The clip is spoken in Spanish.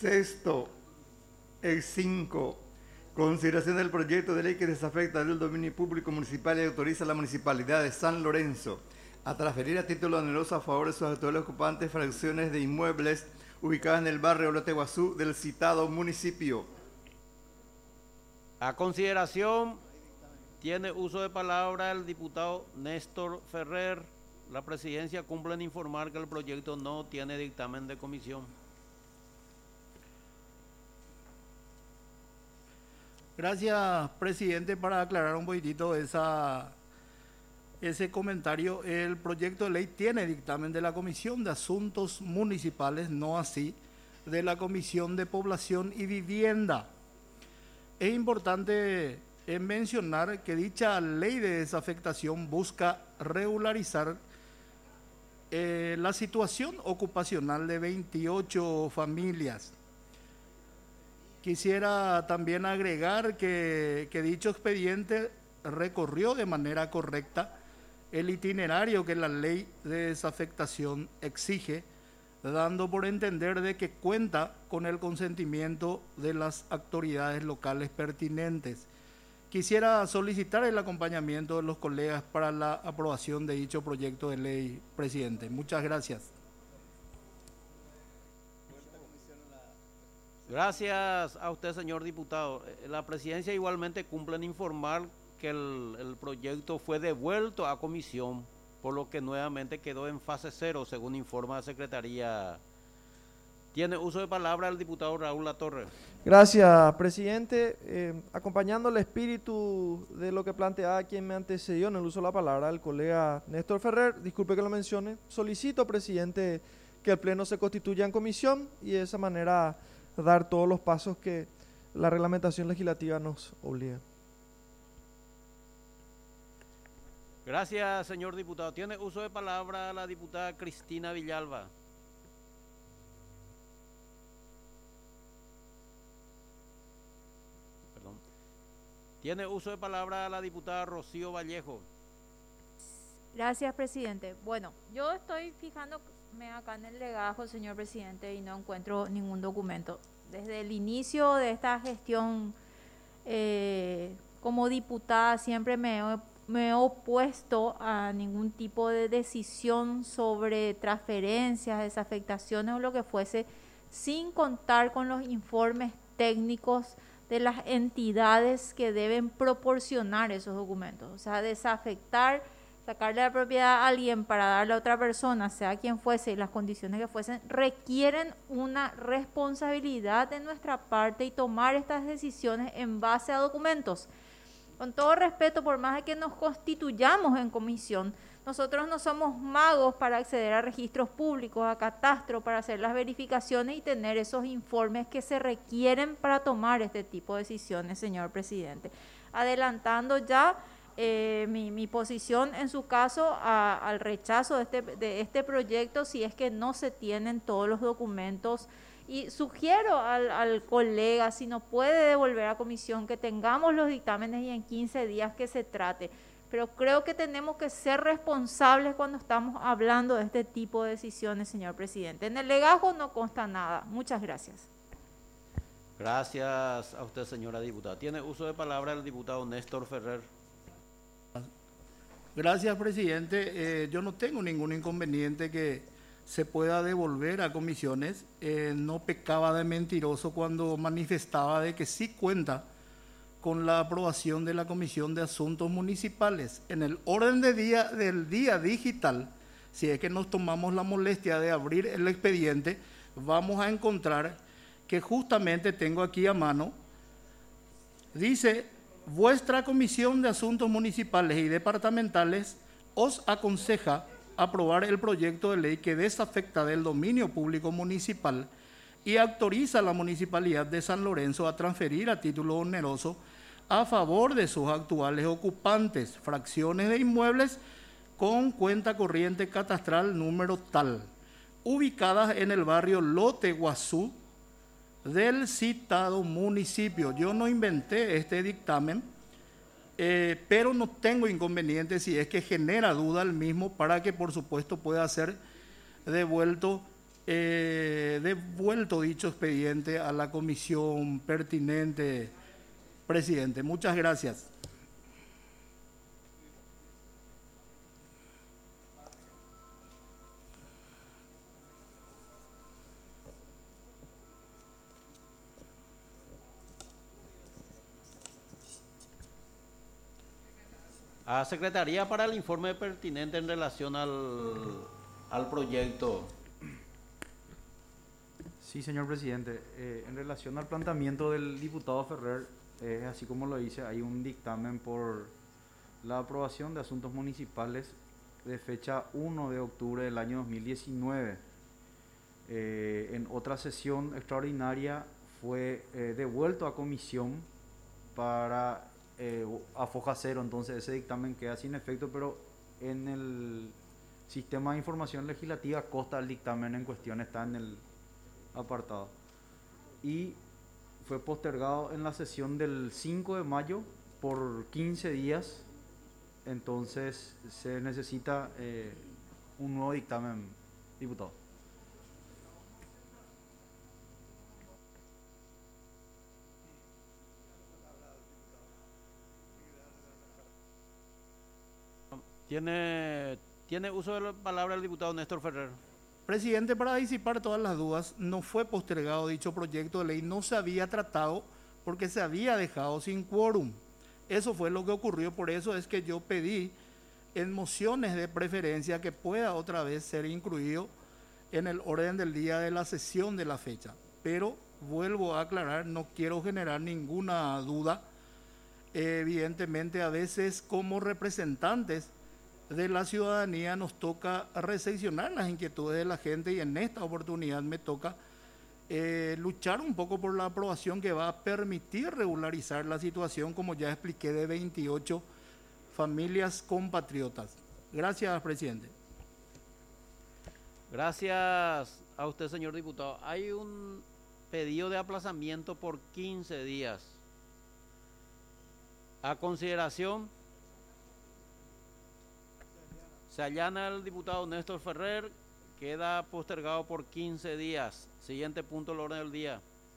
Sexto, el 5. Consideración del proyecto de ley que desafecta del dominio público municipal y autoriza a la Municipalidad de San Lorenzo a transferir a título oneroso a favor de sus actuales ocupantes fracciones de inmuebles ubicadas en el barrio Loteguazú del citado municipio. A consideración, tiene uso de palabra el diputado Néstor Ferrer. La presidencia cumple en informar que el proyecto no tiene dictamen de comisión. Gracias, presidente. Para aclarar un poquitito ese comentario, el proyecto de ley tiene dictamen de la Comisión de Asuntos Municipales, no así de la Comisión de Población y Vivienda. Es importante mencionar que dicha ley de desafectación busca regularizar la situación ocupacional de 28 familias. Quisiera también agregar que dicho expediente recorrió de manera correcta el itinerario que la ley de desafectación exige, dando por entender de que cuenta con el consentimiento de las autoridades locales pertinentes. Quisiera solicitar el acompañamiento de los colegas para la aprobación de dicho proyecto de ley, presidente. Muchas gracias. Gracias a usted, señor diputado. La presidencia igualmente cumple en informar que el proyecto fue devuelto a comisión, por lo que nuevamente quedó en fase 0, según informa la Secretaría. Tiene uso de palabra el diputado Raúl Latorre. Gracias, presidente. Acompañando el espíritu de lo que planteaba quien me antecedió en el uso de la palabra, el colega Néstor Ferrer, disculpe que lo mencione, solicito, presidente, que el Pleno se constituya en comisión y de esa manera dar todos los pasos que la reglamentación legislativa nos obliga. Gracias, señor diputado. Tiene uso de palabra la diputada Cristina Villalba. Perdón. Tiene uso de palabra la diputada Rocío Vallejo. Gracias, presidente. Bueno, yo estoy fijándome acá en el legajo, señor presidente, y no encuentro ningún documento. Desde el inicio de esta gestión, como diputada, siempre me he opuesto a ningún tipo de decisión sobre transferencias, desafectaciones o lo que fuese, sin contar con los informes técnicos de las entidades que deben proporcionar esos documentos. O sea, desafectar, sacarle la propiedad a alguien para darle a otra persona, sea quien fuese y las condiciones que fuesen, requieren una responsabilidad de nuestra parte y tomar estas decisiones en base a documentos. Con todo respeto, por más de que nos constituyamos en comisión, nosotros no somos magos para acceder a registros públicos, a catastro, para hacer las verificaciones y tener esos informes que se requieren para tomar este tipo de decisiones, señor presidente. Adelantando ya mi posición en su caso al rechazo de este proyecto si es que no se tienen todos los documentos, y sugiero al colega, si no puede devolver a comisión, que tengamos los dictámenes y en 15 días que se trate, pero creo que tenemos que ser responsables cuando estamos hablando de este tipo de decisiones, señor presidente. En el legajo no consta nada. Muchas gracias. Gracias a usted, señora diputada. Tiene uso de palabra el diputado Néstor Ferrer. Gracias, presidente. Yo no tengo ningún inconveniente que se pueda devolver a comisiones. No pecaba de mentiroso cuando manifestaba de que sí cuenta con la aprobación de la Comisión de Asuntos Municipales. En el orden del día digital, si es que nos tomamos la molestia de abrir el expediente, vamos a encontrar que justamente tengo aquí a mano, dice: vuestra Comisión de Asuntos Municipales y Departamentales os aconseja aprobar el proyecto de ley que desafecta del dominio público municipal y autoriza a la Municipalidad de San Lorenzo a transferir a título oneroso a favor de sus actuales ocupantes fracciones de inmuebles con cuenta corriente catastral número tal, ubicadas en el barrio Loteguazú del citado municipio. Yo no inventé este dictamen, pero no tengo inconveniente si es que genera duda el mismo, para que por supuesto pueda ser devuelto devuelto dicho expediente a la comisión pertinente, presidente. Muchas gracias. A Secretaría para el informe pertinente en relación al proyecto. Sí, señor presidente. En relación al planteamiento del diputado Ferrer, así como lo dice, hay un dictamen por la aprobación de asuntos municipales de fecha 1 de octubre del año 2019. En otra sesión extraordinaria fue devuelto a comisión para a foja cero, entonces ese dictamen queda sin efecto, pero en el sistema de información legislativa consta el dictamen en cuestión, está en el apartado. Y fue postergado en la sesión del 5 de mayo por 15 días, entonces se necesita un nuevo dictamen, diputado. Tiene uso de la palabra el diputado Néstor Ferrer. Presidente, para disipar todas las dudas, no fue postergado dicho proyecto de ley, no se había tratado porque se había dejado sin quórum. Eso fue lo que ocurrió, por eso es que yo pedí en mociones de preferencia que pueda otra vez ser incluido en el orden del día de la sesión de la fecha. Pero vuelvo a aclarar, no quiero generar ninguna duda. Evidentemente, a veces como representantes de la ciudadanía nos toca recepcionar las inquietudes de la gente y en esta oportunidad me toca luchar un poco por la aprobación que va a permitir regularizar la situación, como ya expliqué, de 28 familias compatriotas. Gracias, presidente. Gracias a usted, señor diputado. Hay un pedido de aplazamiento por 15 días. A consideración, se allana el diputado Néstor Ferrer, queda postergado por 15 días. Siguiente punto del orden del día.